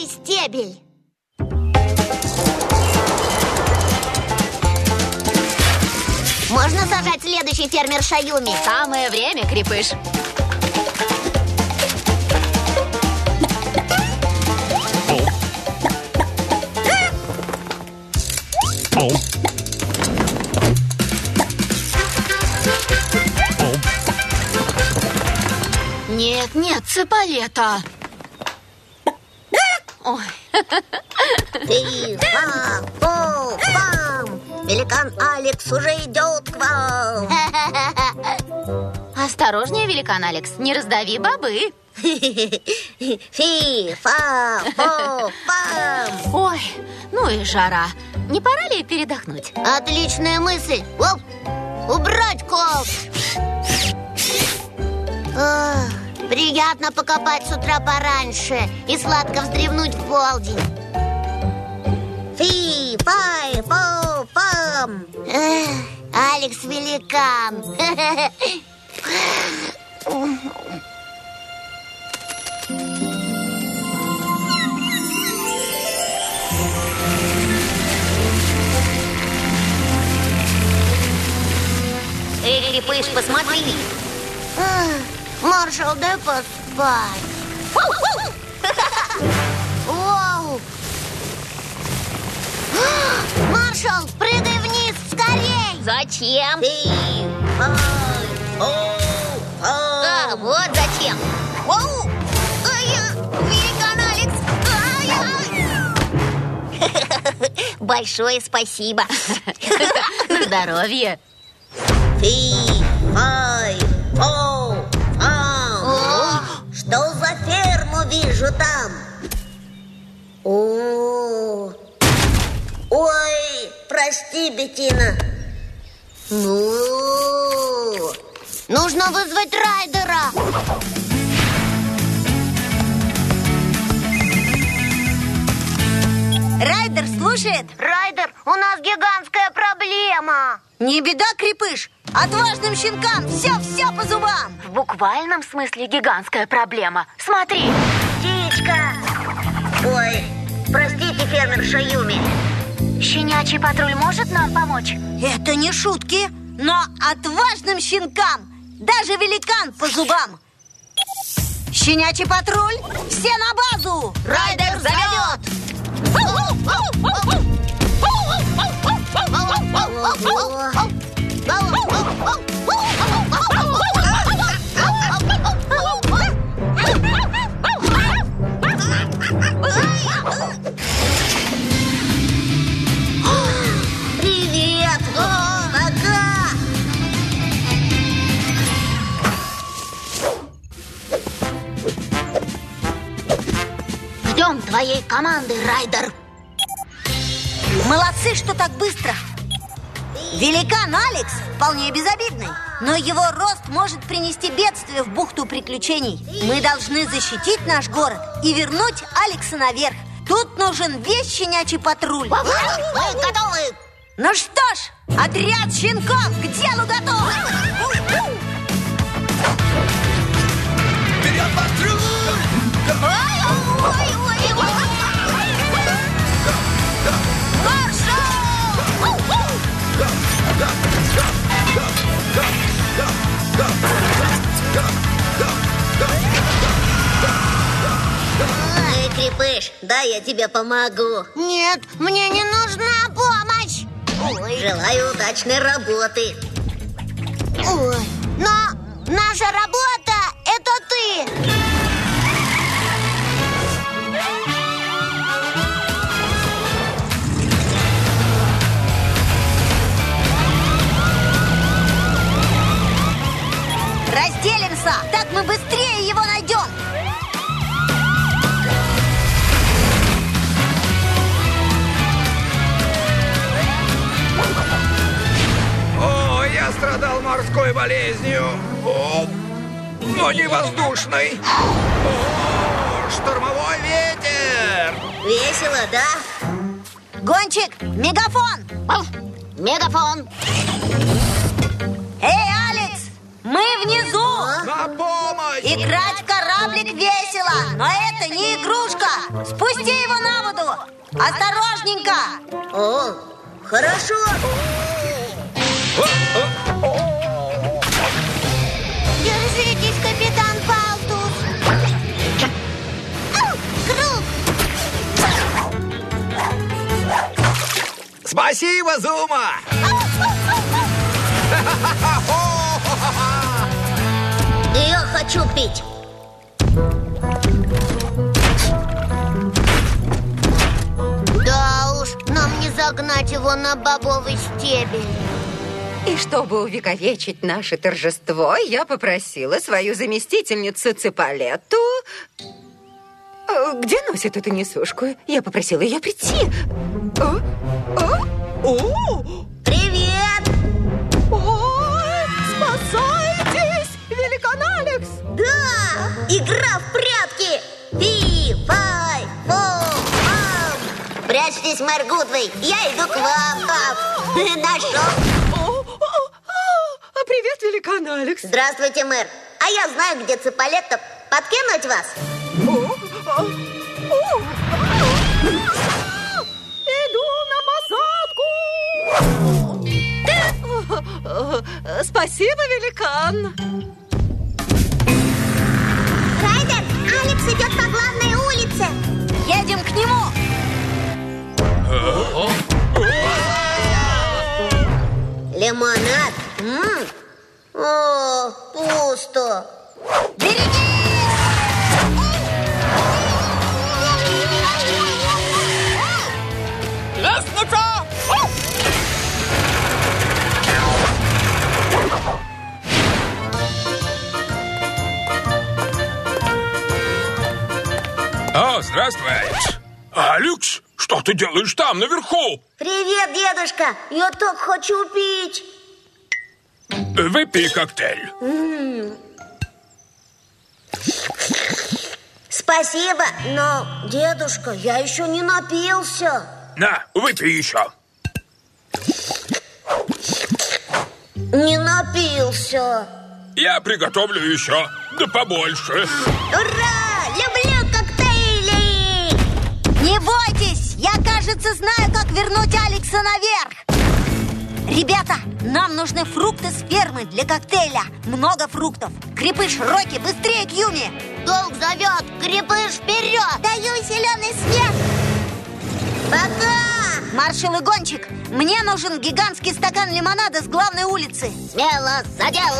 Дай стебель. Можно сажать следующий фермер Шаюми? Самое время, Крепыш. Нет, нет, Цыполета. Ой. Фи-фа-фо-фам! Великан Алекс уже идет к вам. Осторожнее, великан Алекс, не раздави бобы. Фи-фа-фо-фам! Ой, ну и жара. Не пора ли передохнуть? Отличная мысль. Оп! Убрать кол. Приятно покопать с утра пораньше и сладко вздремнуть в полдень. Фи-фай-фо-фам! Алекс великан. Эй, Крепыш, посмотри. Маршал, дай поспать. Вау! Маршал, прыгай вниз, скорей! Зачем? А, вот зачем. Великан Алекс! Большое спасибо. На здоровье. Что за ферму вижу там? Ой, прости, Беттина. Нужно вызвать Райдера. Райдер слушает? Райдер, у нас гигантская проблема. Не беда, Крепыш. Отважным щенкам все по зубам. В буквальном смысле гигантская проблема. Смотри. Птичка. Ой, простите, фермер Шаюми. Щенячий патруль может нам помочь? Это не шутки, но отважным щенкам даже великан по зубам. Щенячий патруль, все на базу. Райдер зовет. Привет! Пока! Ждем твоей команды, Райдер. Молодцы, что так быстро. Великан Алекс вполне безобидный, но его рост может принести бедствие в бухту приключений. Мы должны защитить наш город и вернуть Алекса наверх. Тут нужен весь щенячий патруль. Мы готовы. Ну что ж, отряд щенков к делу готов. Вперед, патруль! Эй, Крепыш, дай я тебе помогу. Нет, мне не нужна помощь. Желаю удачной работы. Ой, но наша работа — это ты. Разделимся, так мы быстрее его найдем. О, я страдал морской болезнью. Но не воздушной. О, штормовой ветер. Весело, да? Гонщик, мегафон. Мегафон. Эй, Алекс, Мы внизу! На помощь! Играть в кораблик весело, но это не игрушка. Спусти его на воду. Осторожненько. О, хорошо. Держитесь, капитан Палтус. Круг. Спасибо, Зума! Я хочу пить. Да уж, нам не загнать его на бобовый стебель. И чтобы увековечить наше торжество, я попросила свою заместительницу Ципалетту... Где носит эту несушку? Я попросила ее прийти. Привет! Ой, спасайтесь! Великан Алекс! Да! Игра в прятки! Пи-пай-фо-пам! Прячьтесь, мэр Гудвей, я иду к вам, пап! Нашел! Привет, Великан Алекс! Здравствуйте, мэр! А я знаю, где Ципалетта. Подкинуть вас? Иду на посадку! Спасибо, Великан! Райдер, Алекс идет по главной улице. Едем к нему. Лимонад? О, пусто. Лестница! О, здравствуй, Алекс. Алекс, что ты делаешь там, наверху? Привет, дедушка. Я так хочу пить. Выпей коктейль. Спасибо, но, дедушка, я еще не напился. На, выпей еще. Не напился. Я приготовлю еще, да побольше. Ура! Люблю коктейли! Не бойтесь, я, кажется, знаю, как вернуть Алекса наверх. Ребята, нам нужны фрукты с фермы для коктейля. Много фруктов. Крепыш, Рокки, быстрее к Юме. Долг зовет, крепыш вперед. Даю зеленый свет. Пока! Маршал и Гончик, мне нужен гигантский стакан лимонада с главной улицы. Смело за дело.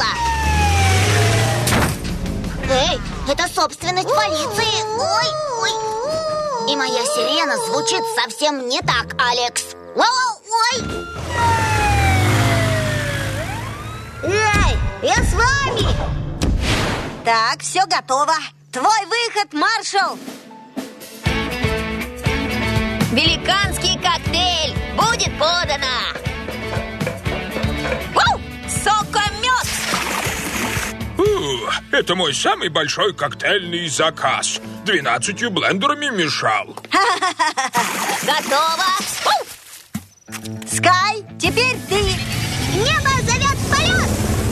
Эй, это собственность полиции. Ой, ой. И моя сирена звучит совсем не так, Алекс. Ой. Эй, я с вами! Так, все готово. Твой выход, маршал. Великанский коктейль будет подано. Сокомет! Это мой самый большой коктейльный заказ. 12 блендерами мешал. Готово! Скай, теперь ты. Небо зовет в полет.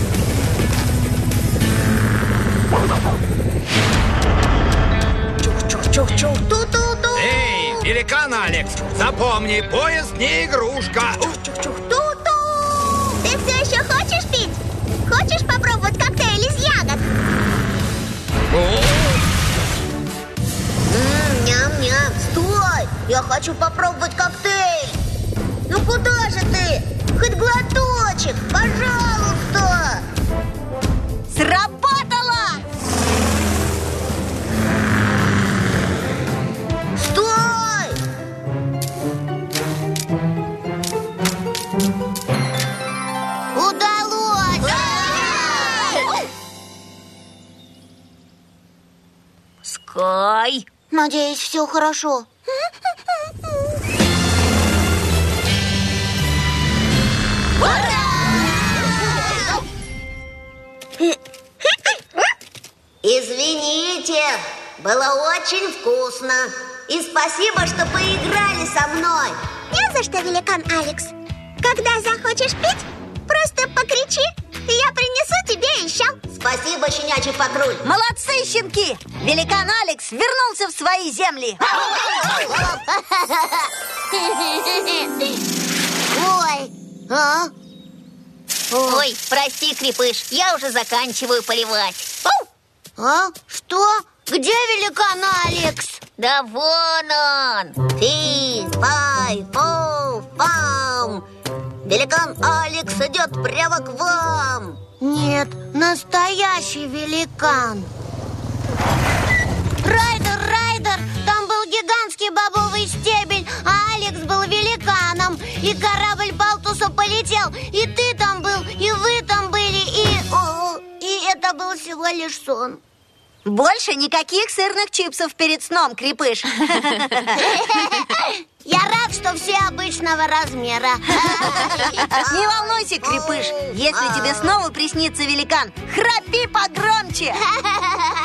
Чух-чух-чух-чух, ту-ту-ту. Эй, великан Алекс, запомни, поезд не игрушка. Чух-чух-ту-ту. Ты все еще хочешь пить? Хочешь попробовать коктейль из ягод? Ням-ням. Стой! Я хочу попробовать коктейль. Ну куда же ты? Хоть глоточек, пожалуйста. Сработало! Стой! Удалось! Скай! Надеюсь, все хорошо. Извините, было очень вкусно. И спасибо, что поиграли со мной. Не за что, великан Алекс. Когда захочешь пить, просто покричи. Я принесу тебе еще. Спасибо, щенячий патруль. Молодцы, щенки! Великан Алекс вернулся в свои земли. Ой, а? Ой, прости, Крепыш, я уже заканчиваю поливать. А? Что? Где великан Алекс? Да вон он! Фи, фай, фу, фам. Великан Алекс идет прямо к вам. Нет, настоящий великан. Райдер, там был гигантский бобовый стебель, а Алекс был великаном. И корабль Балтуса полетел, и ты там был, и вы там были, и это был всего лишь сон. Больше никаких сырных чипсов перед сном, Крепыш. Я рад, что все обычного размера. Не волнуйся, Крепыш. Если тебе снова приснится великан, храпи погромче.